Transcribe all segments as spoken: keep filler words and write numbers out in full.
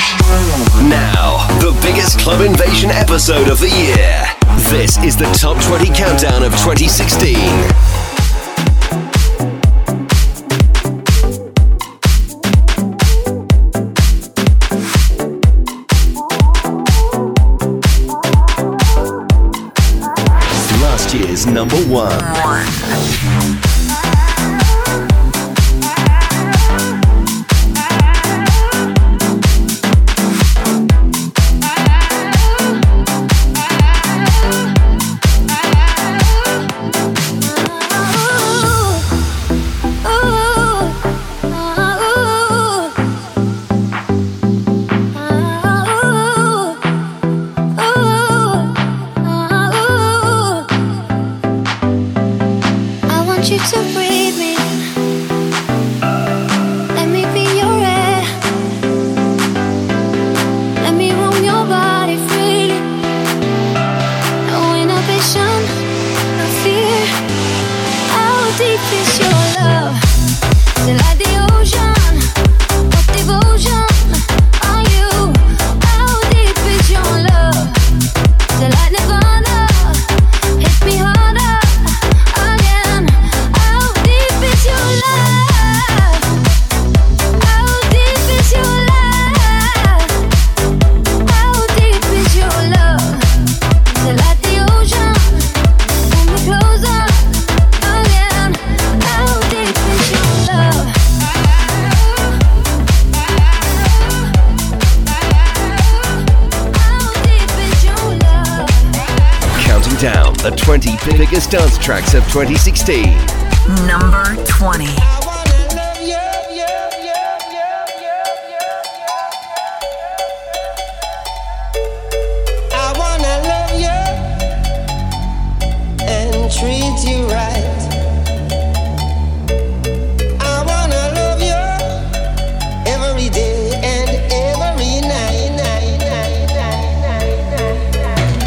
Now, the biggest Club Invasion episode of the year. This is the Top twenty Countdown of twenty sixteen. Last year's number one. The twenty biggest dance tracks of twenty sixteen. Number twenty. I wanna love you and treat you right. I wanna love you every day and every night, night, night, night, night, night, night.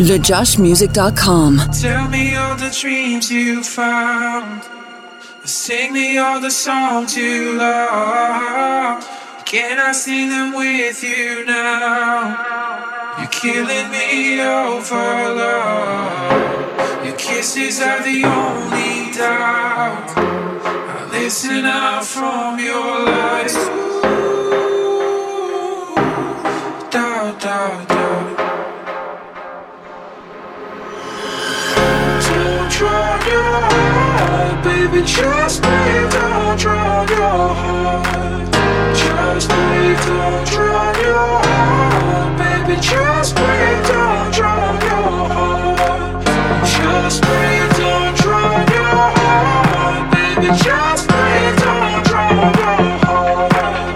le josh music dot com. Tell me all the dreams you found. Sing me all the songs you love. Can I sing them with you now? You're killing me over love. Your kisses are the only doubt. I listen out from your lies. Ooh, doubt, doubt, doubt. Don't drown your heart, baby, just breathe. Don't drown your heart. Just breathe, don't drown your heart. Baby, just breathe, don't drown your heart. Just breathe, don't drown your heart. Baby, just breathe, don't drown your heart.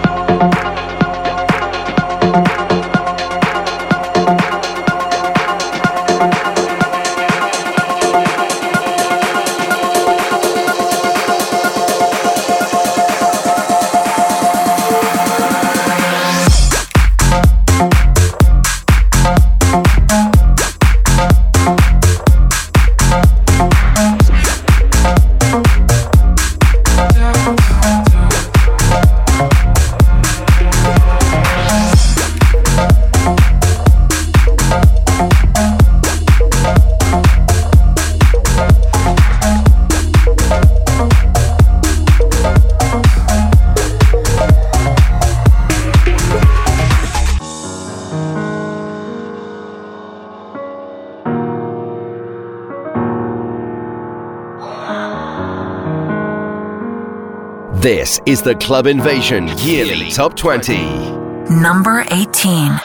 This is the Club Invasion Yearly Top twenty. Number eighteen.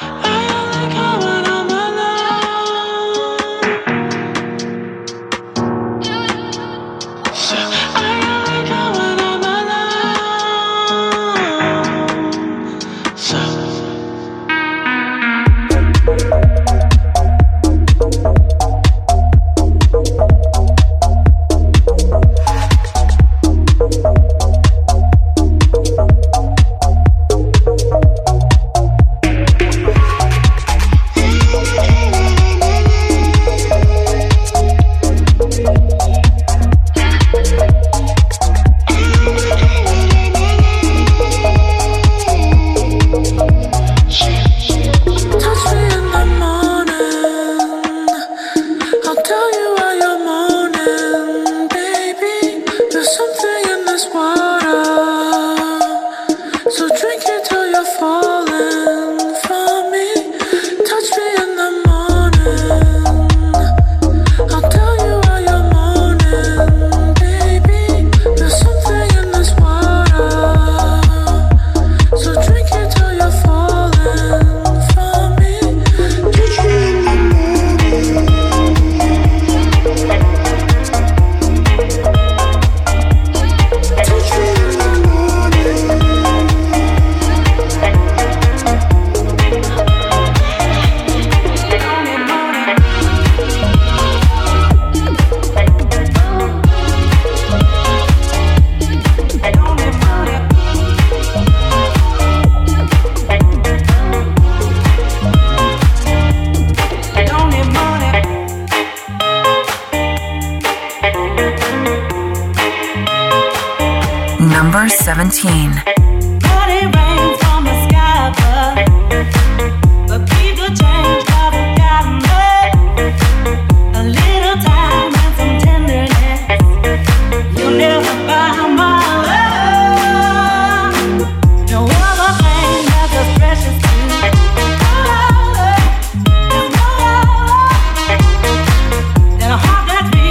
Number seventeen.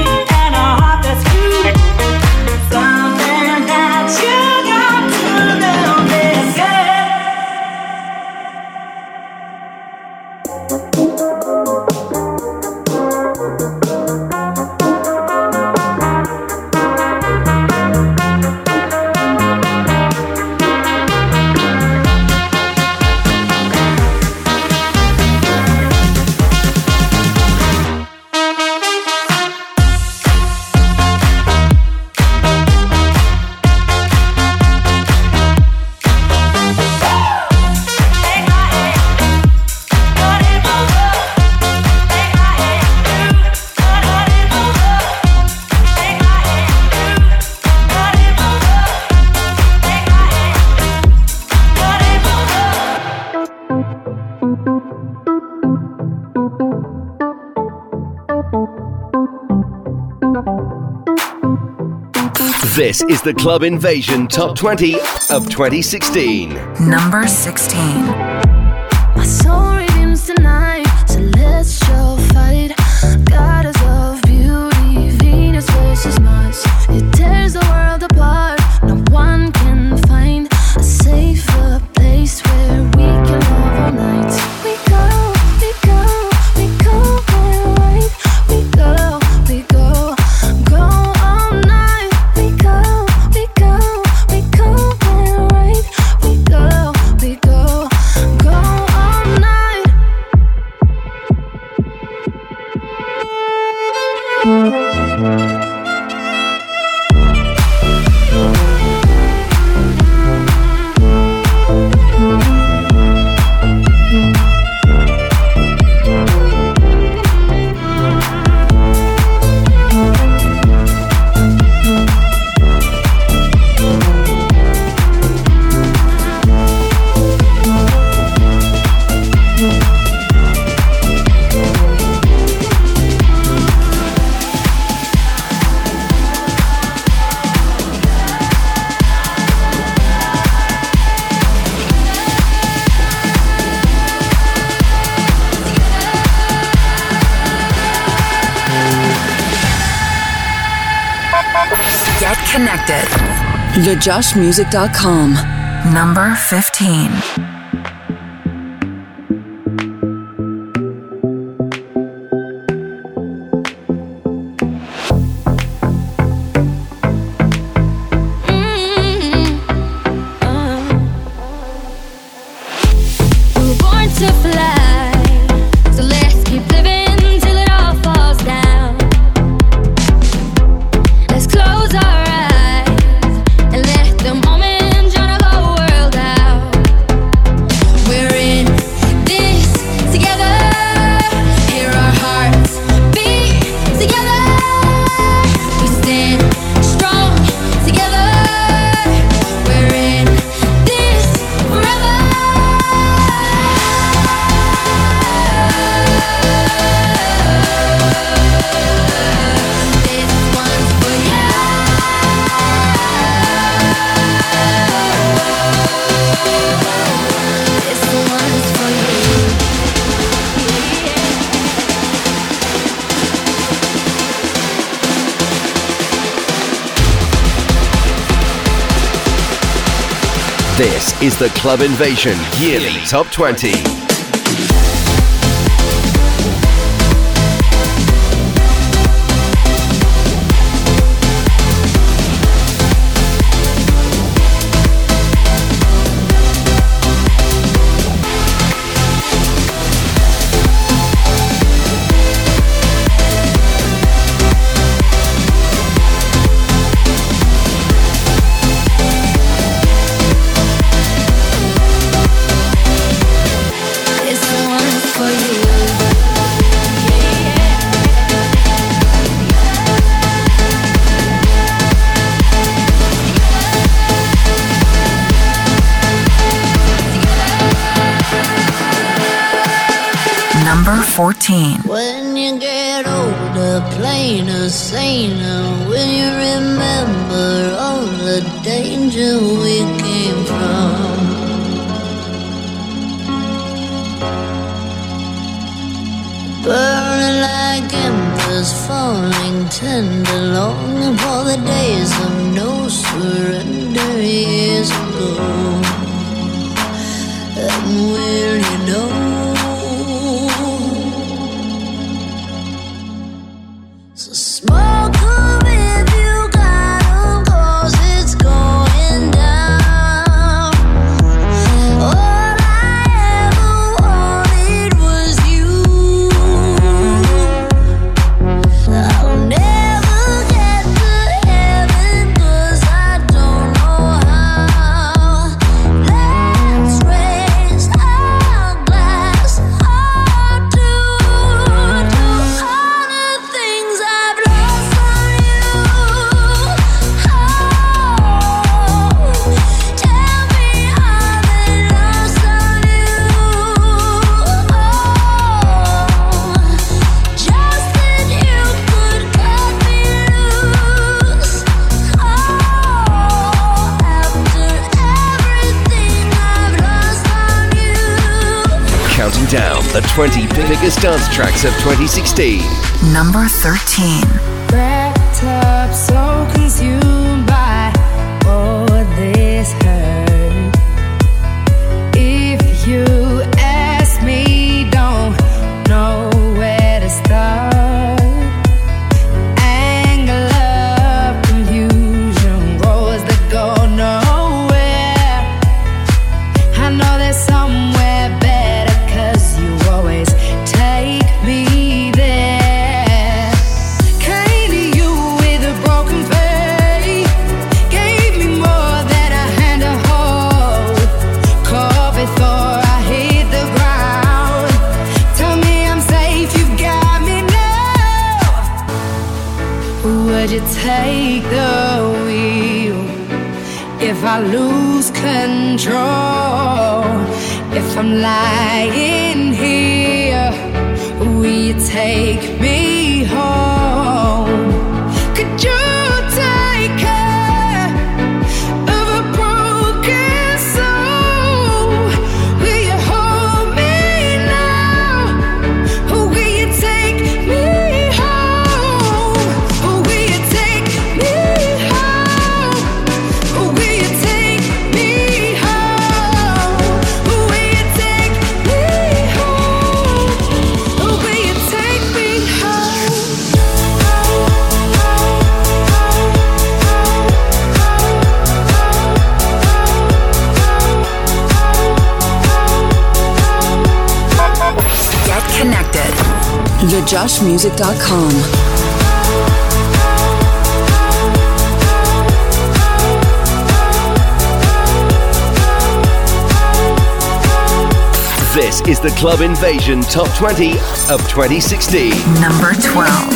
Something that you got to know. This is the Club Invasion Top twenty of twenty sixteen. Number sixteen. My soul redeems tonight, so let's show fight. Goddess of beauty, Venus versus Mars. It tears the world apart. No one can find a safer place where we can love all night. We go, we go, we go all right. We go, we go, go all night. We go, we go, we go all right. We go, we go, go all night. Get connected. le josh music dot com. Number fifteen. This is the Club Invasion Yearly Top twenty. Number fourteen. When you get older, plainer, saner, will you remember all the danger we came from? Burning like embers, falling tender, longing for the days of no surrender years ago. And will you know? So smoke 'em if you got 'em, 'cause it's going down. All I ever wanted was you. I'll never get to heaven 'cause the twenty biggest dance tracks of twenty sixteen. Number thirteen. Wrapped up, so consumed by all this hurt. If you ask me, don't know where to start. Anger, love, confusion, roads that go nowhere. I know there's somewhere better, 'cause you always take me there. Came to you with a broken faith, gave me more than a hand to hold. Caught before I hit the ground. Tell me I'm safe, you've got me now. Would you take the wheel if I lose control? If I'm lying here, will you take me home? Could you take care of a broken soul? Will you hold me now? Or will you take me home? Or will you take me home? Or will you take me home? Or will you take me home? Or will you take me home? Get connected. the josh music dot com. This is the Club Invasion Top twenty of twenty sixteen. Number twelve.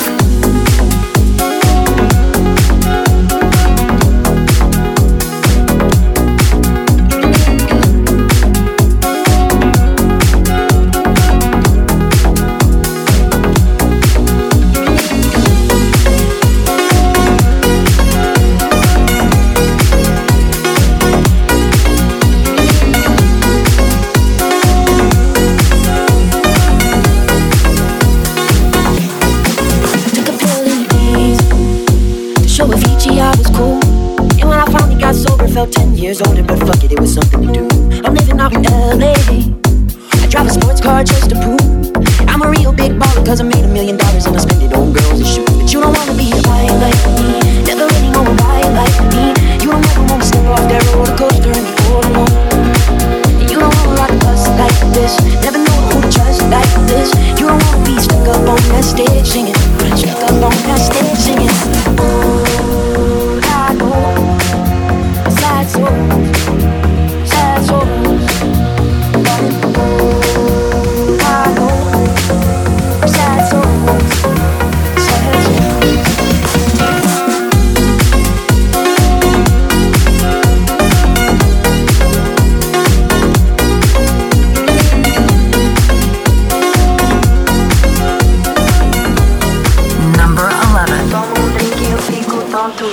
Felt ten years older, but fuck it, it was something to do. I'm living out in L A. I drive a sports car just to prove I'm a real big baller, 'cause I made a million dollars and I spend it on girls and shoes. But you don't wanna be a guy like me, never really know a guy like me. You don't ever wanna step off that roller coaster and be all alone. You don't wanna rock a bus like this, never know who to trust like this. You don't wanna be stuck up on that stage singing, stuck up on that stage singing. Oh, I know. Sad souls, sad souls, I know. Sad souls, sad souls. Number eleven. Tomo un drink e eu fico tonto.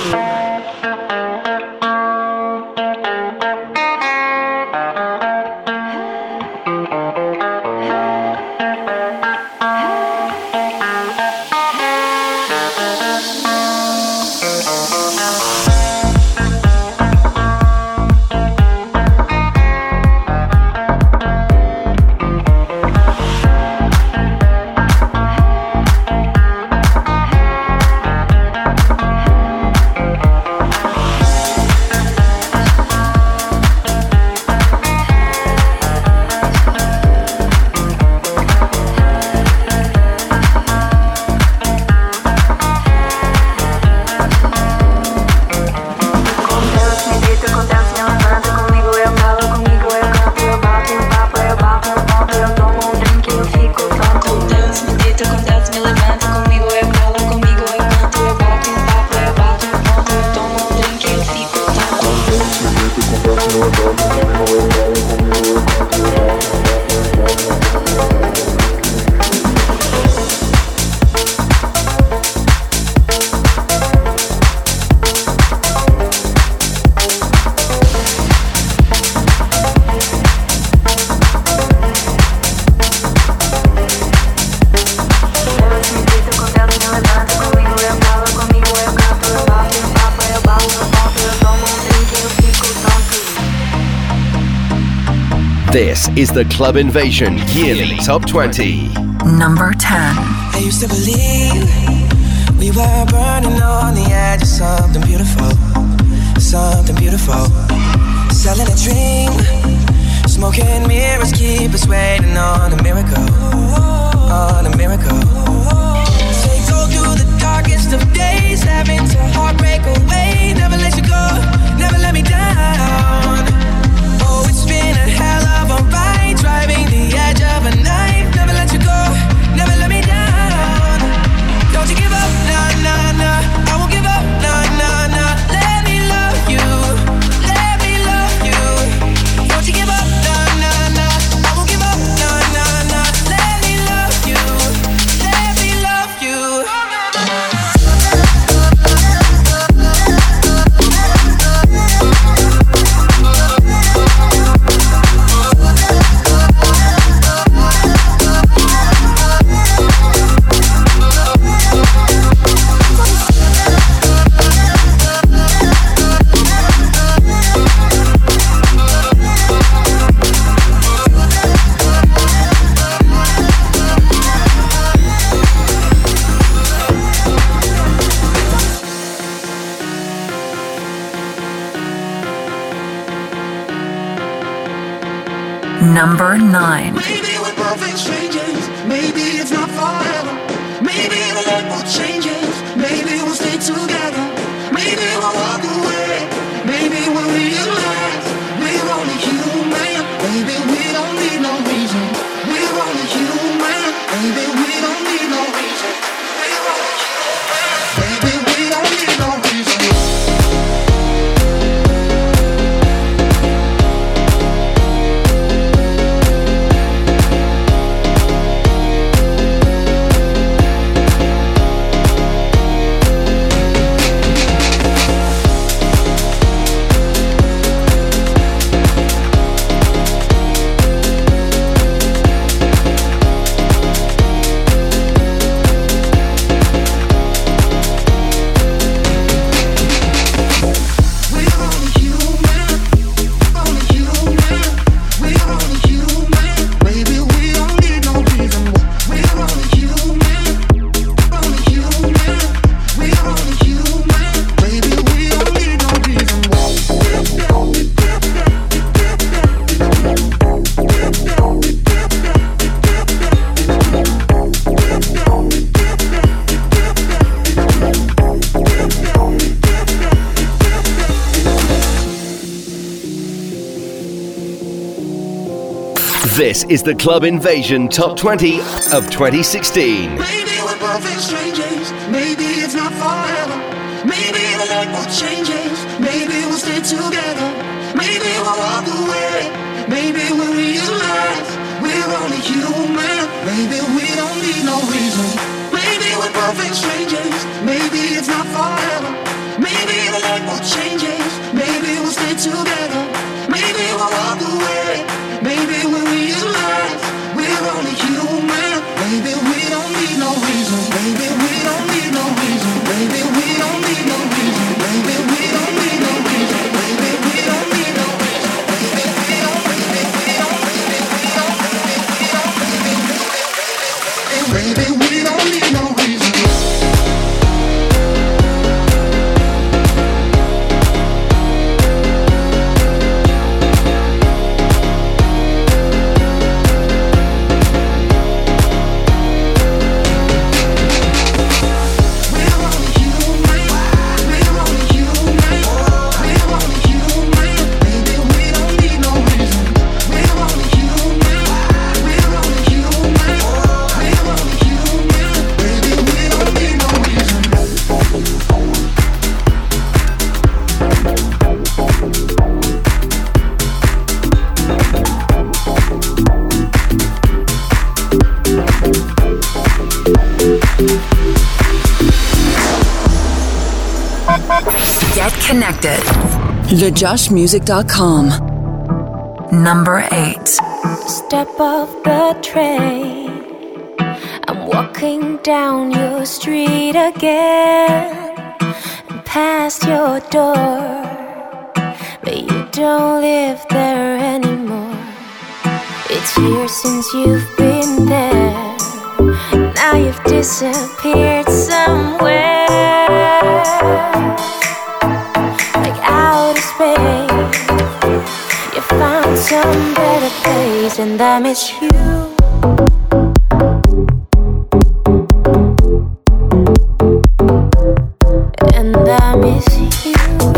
This is the Club Invasion Yearly Top twenty. Number ten. I used to believe we were burning on the edge of something beautiful, something beautiful. Selling a dream, smoking mirrors keep us waiting on a miracle, on a miracle. Say go through the darkest of days, having to heartbreak away. Never let you go, never let me down. Oh, it's been a hell of a ride, driving the edge of a knife. Never let you go, never let me down. Don't you give up, nah, nah, nah. I won't give up, nah, nah, nah. Let me love you, let me love you. Don't you give up, nah, nah, nah. I won't give up, nah, nah, nah. Let me love you, let me love you. Number nine. Maybe we're perfect strangers. Maybe it's not forever. Maybe the light will change us. Maybe we'll stay together. Maybe we'll walk away. Maybe we'll realize we're only human. Maybe we don't need no reason. We're only human. Maybe we don't need no reason. We're only human. Maybe we don't need no reason. This is the Club Invasion Top twenty of twenty sixteen. Maybe we're perfect strangers. Maybe it's not forever. Maybe the light will change us. Maybe we'll stay together. Maybe we'll walk away. Maybe we'll realize we're only human. Maybe we don't need no reason. Maybe we're perfect strangers. Maybe it's not forever. Maybe the light will change us. Maybe we'll stay together. Maybe we'll walk away. Maybe we'll realize we're only human. Maybe we don't need no reason. Maybe we don't need no reason. Maybe we don't need no reason. Maybe we don't need no reason. Maybe we don't need no reason. Maybe we don't. Maybe we don't. Maybe we don't. Maybe we don't need no reason. Get connected. le josh music dot com. Number eight. Step off the train. I'm walking down your street again, and past your door, but you don't live there anymore. It's years since you've been there. Now you've disappeared somewhere, like outer space. You found some better place, and I miss you. And I miss you.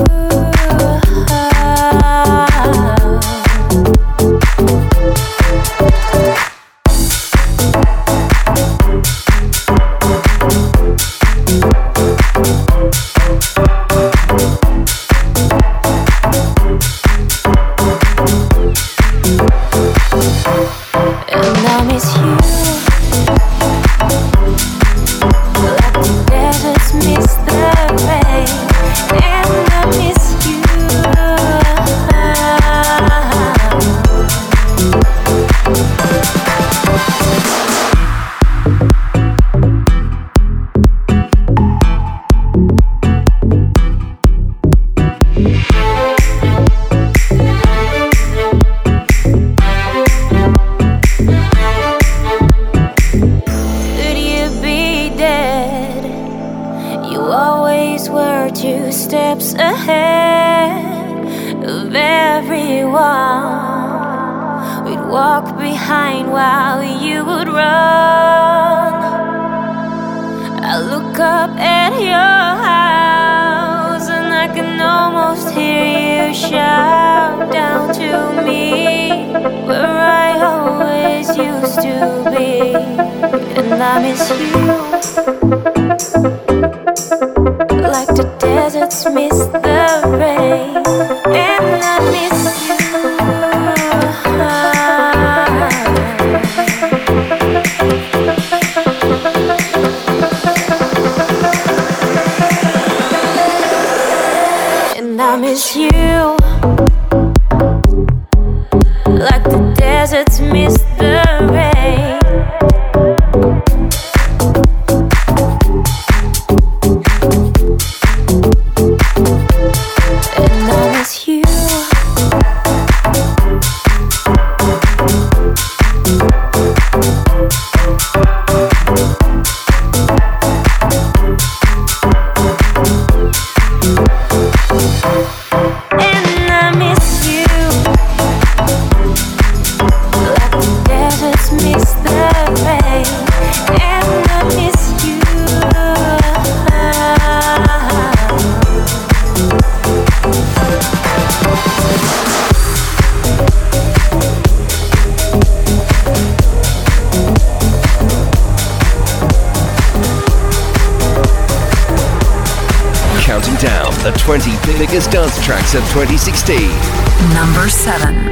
twenty biggest dance tracks of twenty sixteen. Number seven.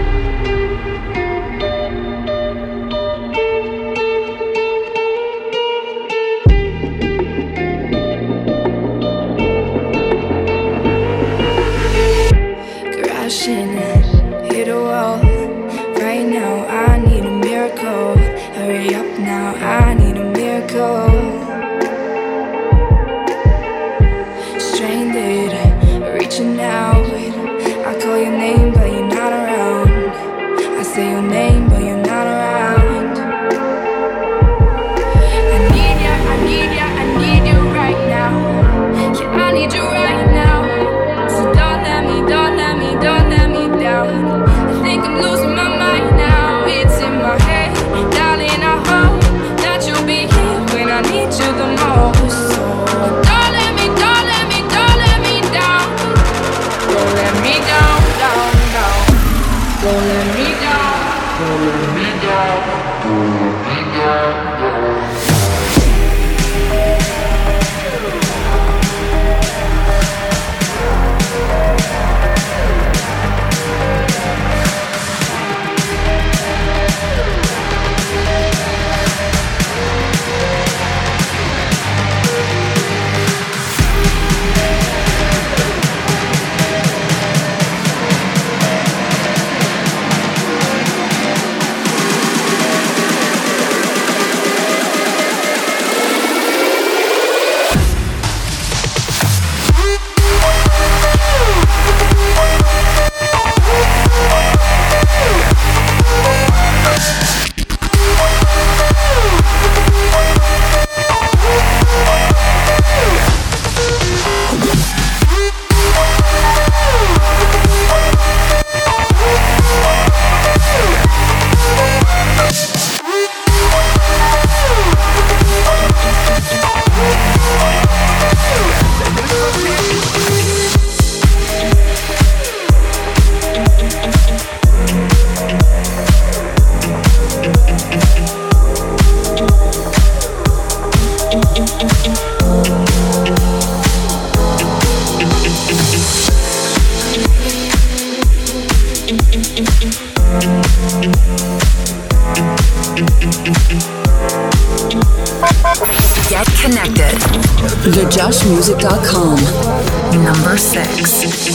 Get connected. the josh music dot com. Number six.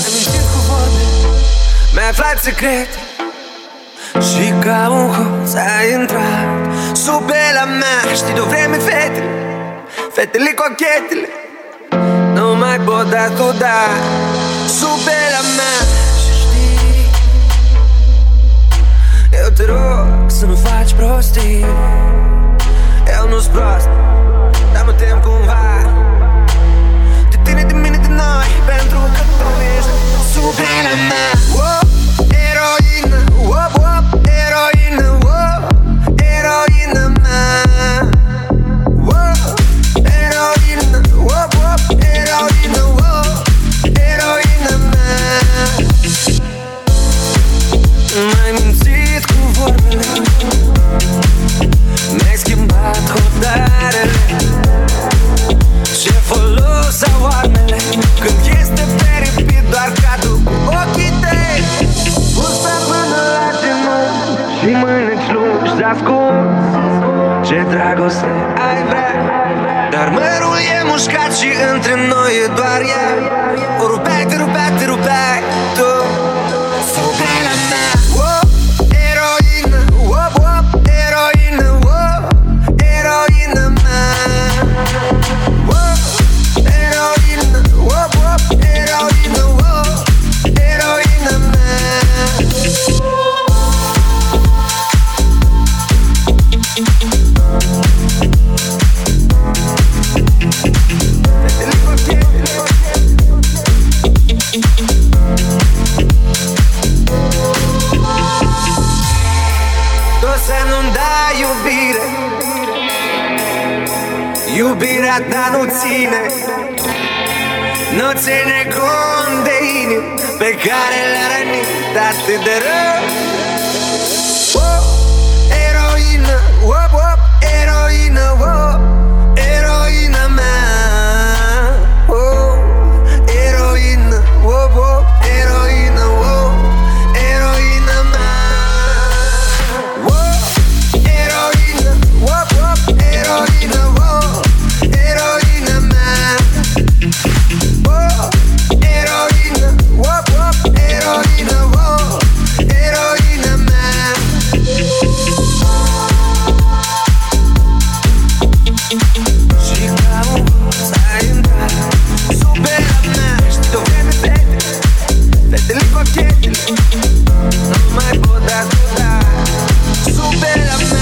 Mi-ai aflat secret și ca un hoț ai intrat sub pielea mea. Știi de-o vreme fetele, fetele cochetele nu mai pot da tu da sub pielea mea. Și știi, eu te rog să nu faci prostii. Eu nu-s prost, dar mă tem cumva de tine, de mine, de noi, pentru că tu ești sub pielea mea. Wow, eroină, wow, wow, eroină, wow, eroină mea. Wow, eroină, wow, wow, eroină, wow, eroină mea. M-ai mințit cu vorbele, mi-ai schimbat hotarele. Ce folos au armele când este peripit doar cadru cu ochii tăi. Pus-a până la genunchi și mâini-ți lungi ascunzi. Ce dragoste ai vrea, dar mărul e mușcat și între noi e doar ea. O rupeai, te rupeai, te rupeai tu sub pielea mea. Wow, eroină, wow, wow, eroină, wow, eroină mea. Wow, eroină, wow, wow, eroină, wow, eroină mea. Tu să nu-mi dai iubire, iubirea ta nu ține, nu ține cont de inimi pe care le-a rănit atât de rău. Oh, eroină, oh, oh, eroină, oh, eroină mea. Oh, eroină, oh, oh, eroină, oh, eroină mea. Oh, eroină, oh, oh, eroină, oh, eroină mea. Oh, eroină, oh, oh, eroină, oh, eroină mea. Și ca un hoț ai intrat sub pielea mea. Știi de-o vreme fetele, fetele cochetele nu mai pot da tu da sub pielea mea.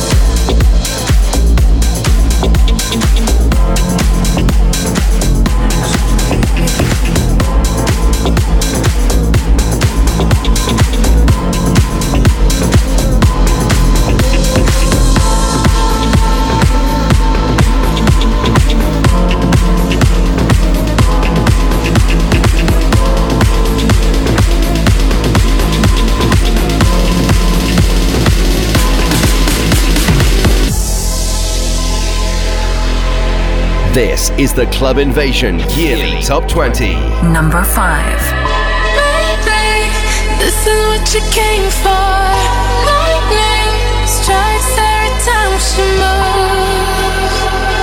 This is the Club Invasion Yearly Top twenty. Number five. Lightning, this is what you came for. Lightning strikes every time she moves,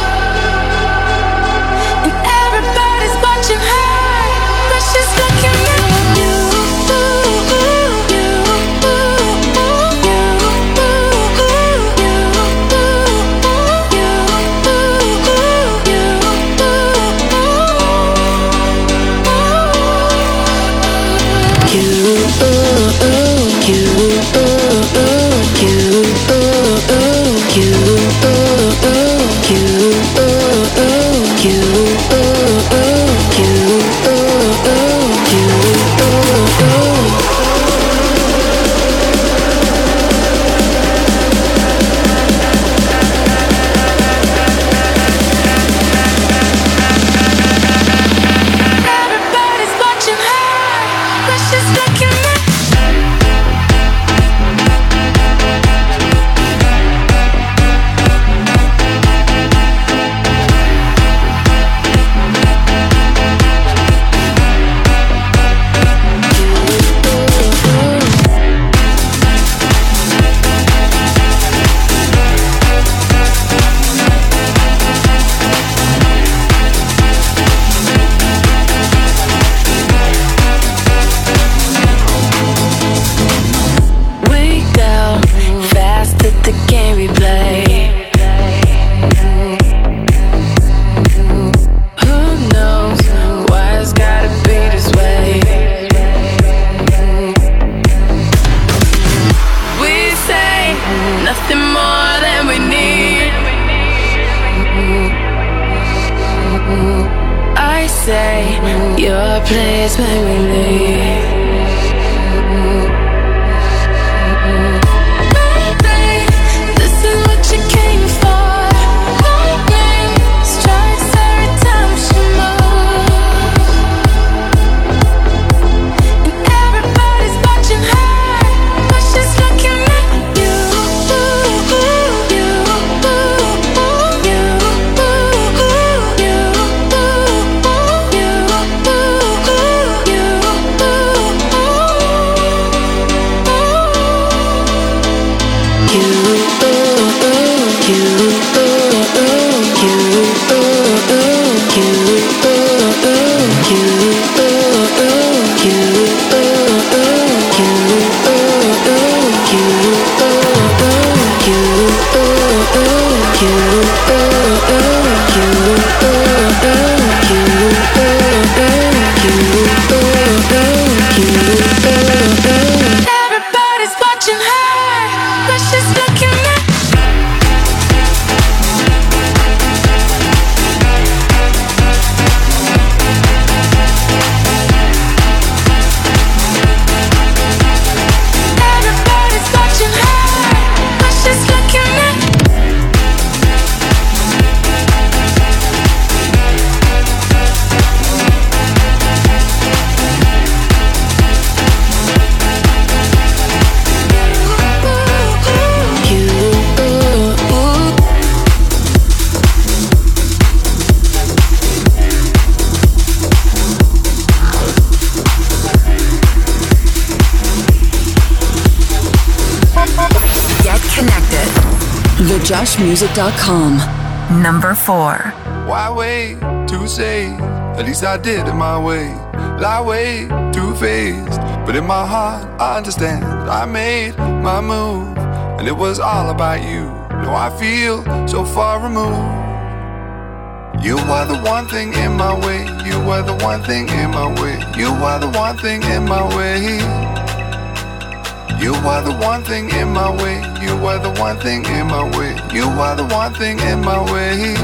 and everybody's watching her, but she's looking at you. Everybody's watching her, but she's looking at say your place made me leave. the josh music dot com. Number four. Why wait to say? At least I did it my way. Lie way too faced, but in my heart I understand. I made my move, and it was all about you. Now I feel so far removed. You are the one thing in my way. You are the one thing in my way. You are the one thing in my way. You are the one thing in my way. You are the one thing in my way. You are the one thing in my way.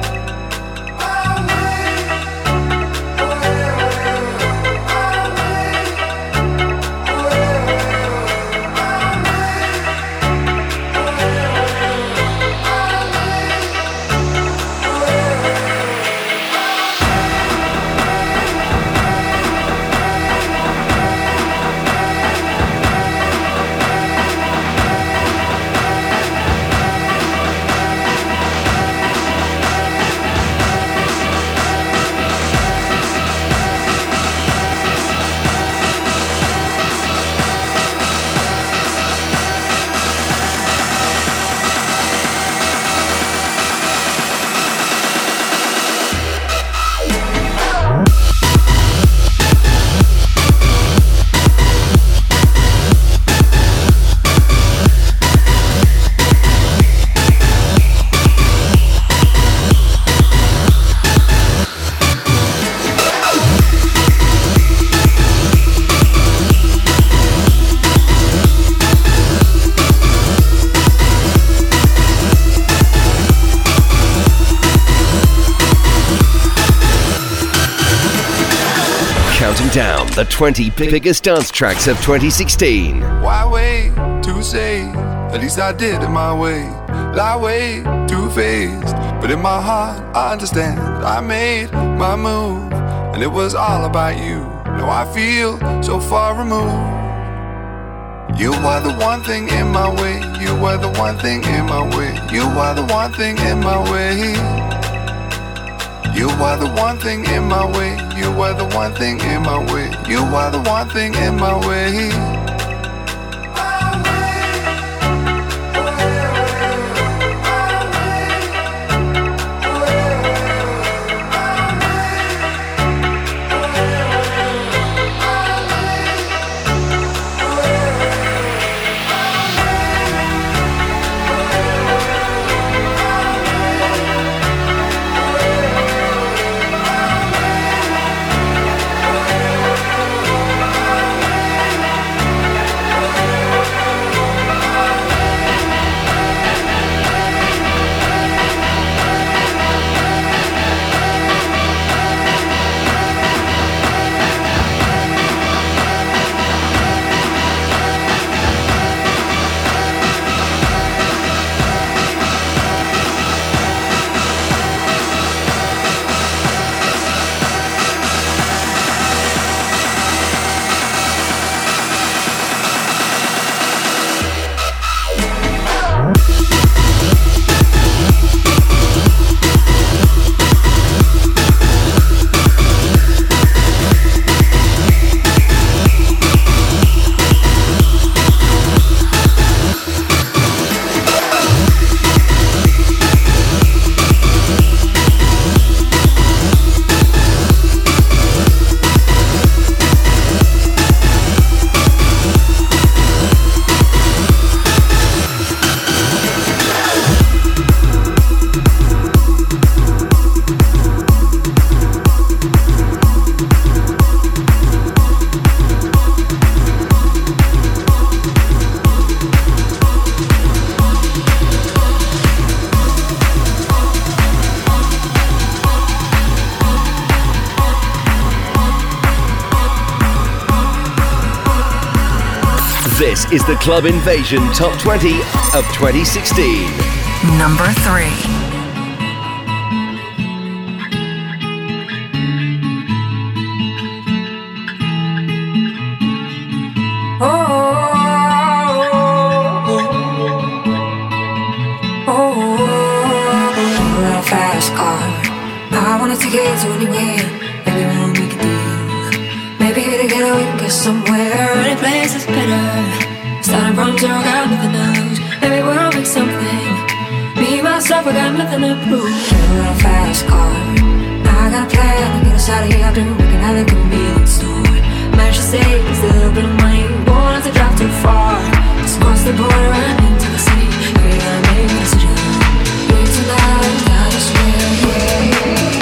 Down the twenty biggest dance tracks of twenty sixteen. Why wait to say? At least I did it my way. Lie way too faced, but in my heart I understand. I made my move, and it was all about you. Now I feel so far removed. You are the one thing in my way. You are the one thing in my way. You are the one thing in my way. You are the one thing in my way. You are the one thing in my way. You are the one thing in my way. This is the Club Invasion Top twenty of twenty sixteen. Number three. To get to anywhere, maybe we'll make a deal. Maybe together we can get somewhere. Any place is better. Starting from zero, got nothing to lose. Maybe we'll make something. Me, myself, I got nothing to prove. I got a fast car. Now I got a plan to get us out of here. After working at the convenience store. Managed to save just a little bit of money. Won't have to drive too far. Just cross the border and into the city. We gotta make a decision. Leave tonight, I swear, yeah.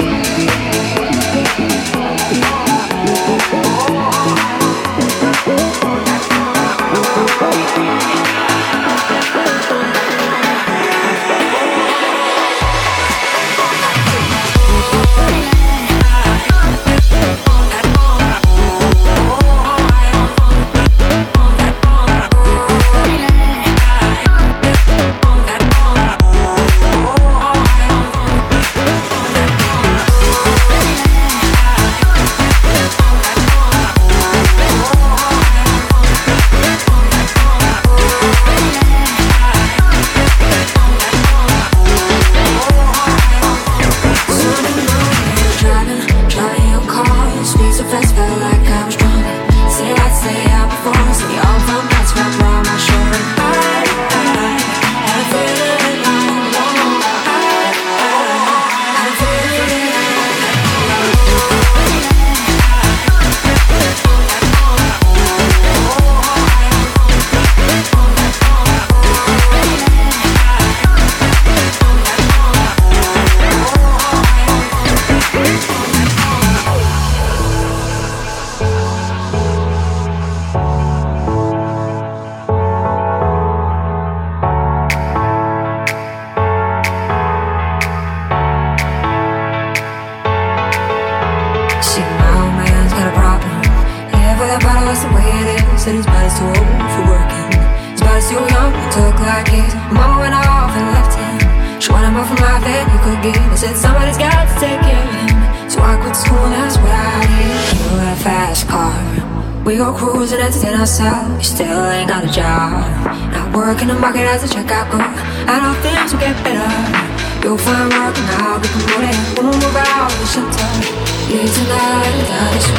We go cruising, entertain ourselves. You still ain't got a job. Not working the market as a checkout girl. I know things will get better. You'll find work and I'll be promoted. We'll move out of the shelter. Leave tonight, down this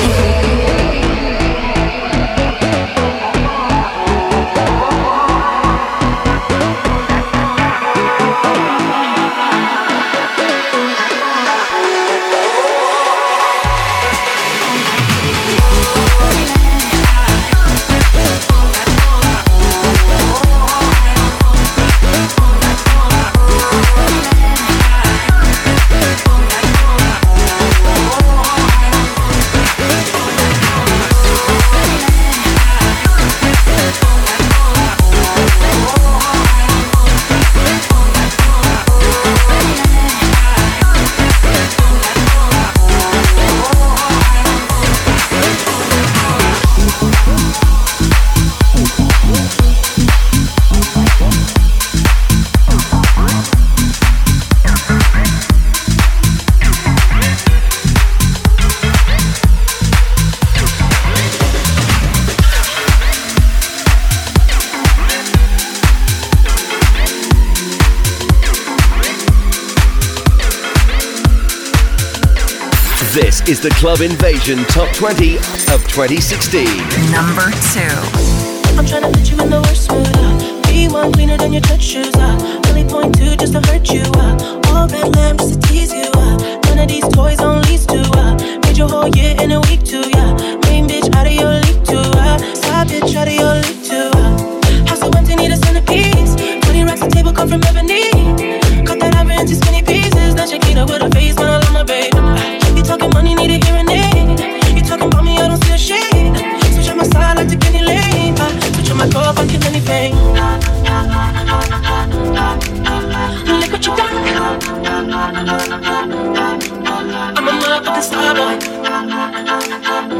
way. This is the Club Invasion Top twenty of twenty sixteen. Number two. I'm trying to put you in the worst mood. Uh. Be one cleaner than your church shoes. Uh. Really point two just to hurt you. Uh. All red lamb just to tease you. Uh. None of these toys on lease to. Uh. Made your whole year in a week too. Yeah. Main bitch out of your league too. Uh. Side bitch out of your league too. Uh. House so empty, need a centerpiece. Twenty racks a table come from ebony. Cut that ivory into skinny pieces. Then Shakira with a face when I love my baby. Talking money, need a hearing aid. You talking about me, I don't see a shade. Switch on my side like to Kenny Lane. uh, Switch on my car, I kill anything. Look what you got. I'm a motherfucking star boy.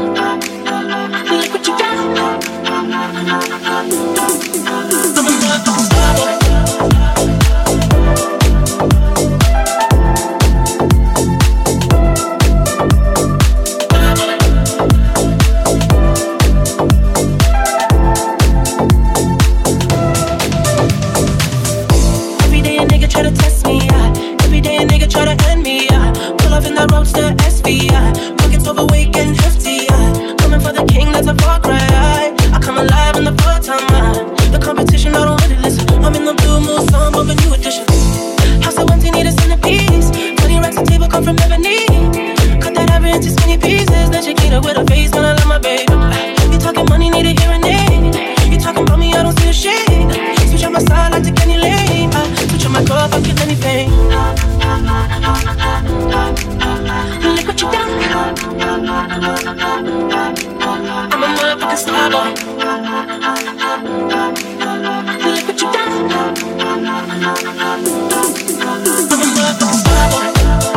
Look what you done. I'm a motherfucking star boy.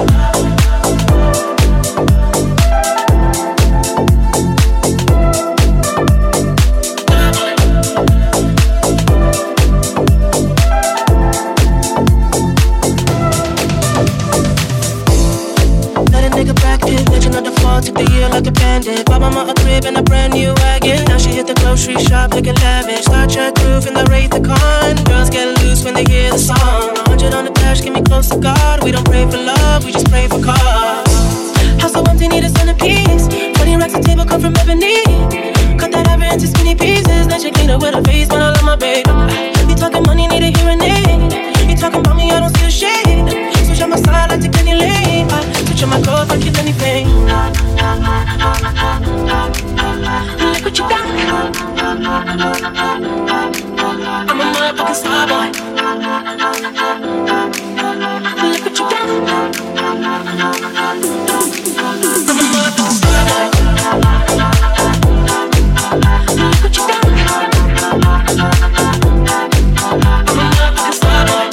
Took the year like a bandit. Bought mama a crib and a brand new wagon. Now she hit the grocery shop looking lavish. Star Trek roof in the Wraith the Con. Girls get loose when they hear the song. A hundred on the dash, get me close to God. We don't pray for love, we just pray for cause. House so empty, need a centerpiece. Twenty racks a table come from ebony. Cut that ever into skinny pieces. Then she clean up with her face, man, I love my babe. You talking money, need a hearing aid. You talking about me, I don't see a shade. Switch on my side, I take any lane. I switch on my clothes, I kill anything. Look what you got. I'm a motherfucking star boy. Look what you got. I'm a motherfucking star boy. Look what you got. I'm a motherfucking star boy.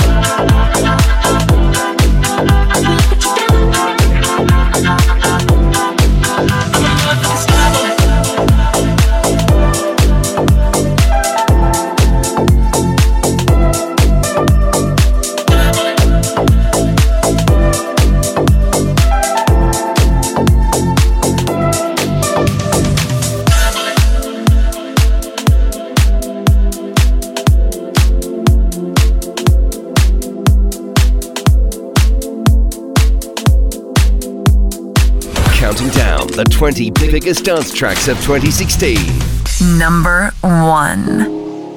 The twenty biggest dance tracks of twenty sixteen. Number one.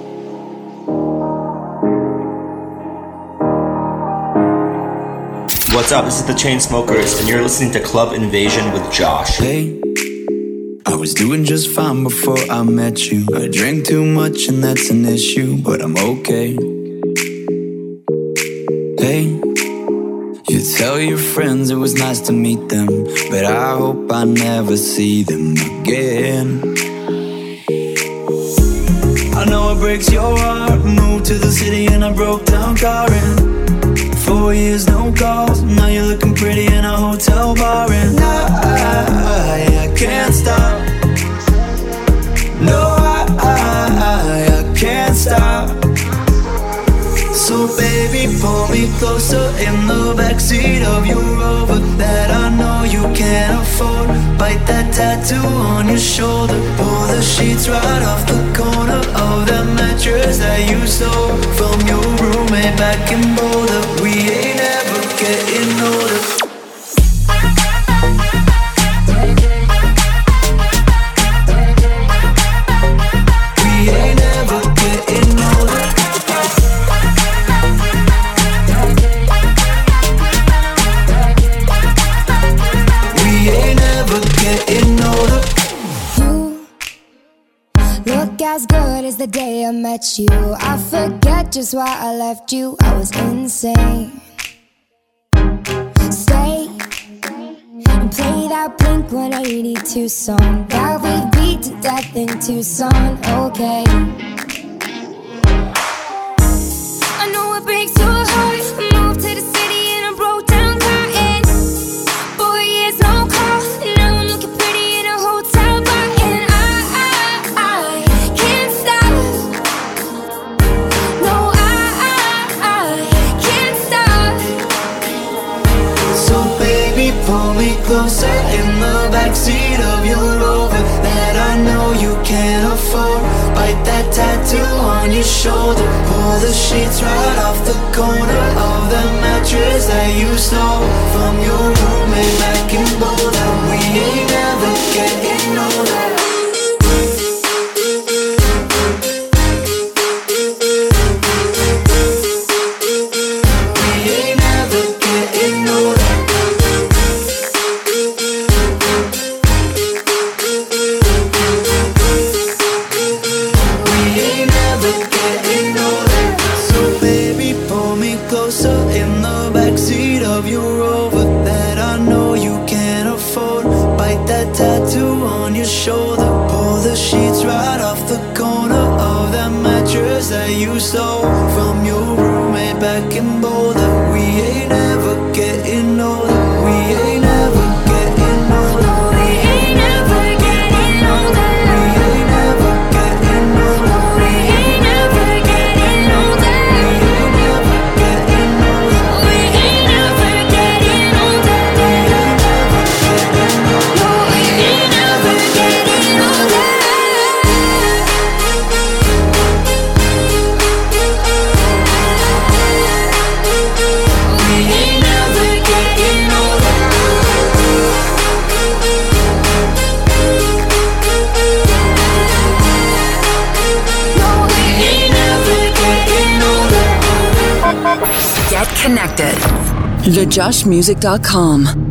What's up? This is the Chainsmokers, and you're listening to Club Invasion with Josh. Hey, I was doing just fine before I met you. I drank too much and that's an issue, but I'm okay. Hey, you tell your friends it was nice to meet them, but I hope I never see them again. I know it breaks your heart. Moved to the city and I broke down car in. Four years, no calls. Now you're looking pretty in a hotel bar, and I, I can't stop. No, I, I, I can't stop. So baby, pull me closer in the backseat of your Rover that I know you can't afford. Bite that tattoo on your shoulder. Pull the sheets right off the corner of that mattress that you stole from your roommate back in Boulder. We ain't ever getting older. As good as the day I met you. I forget just why I left you. I was insane. Stay and play that Blink one eighty-two song that we beat to death in Tucson. Okay, I know it breaks your heart. I moved to the city and I broke down crying. Four years no call. Now I'm looking pretty in a hotel bar, and I, I, I can't stop. No, I, I, I can't stop. So baby, pull me closer in the backseat of your Rover that I know you can't afford. Bite that tattoo on your shoulder. Pull the sheets right off the corner of the mattress that you stole from your roommate back in Boulder. We ain't never getting older. Tattoo on your shoulder. mattress that you stole from your roommate back in Boulder. We ain't ever getting older. We ain't ever getting older. We ain't ever getting older. We ain't ever getting older. We ain't ever getting older. We ain't ever getting older. We ain't ever getting older. We ain't ever getting older. We ain't ever getting older. Get connected. the josh music dot com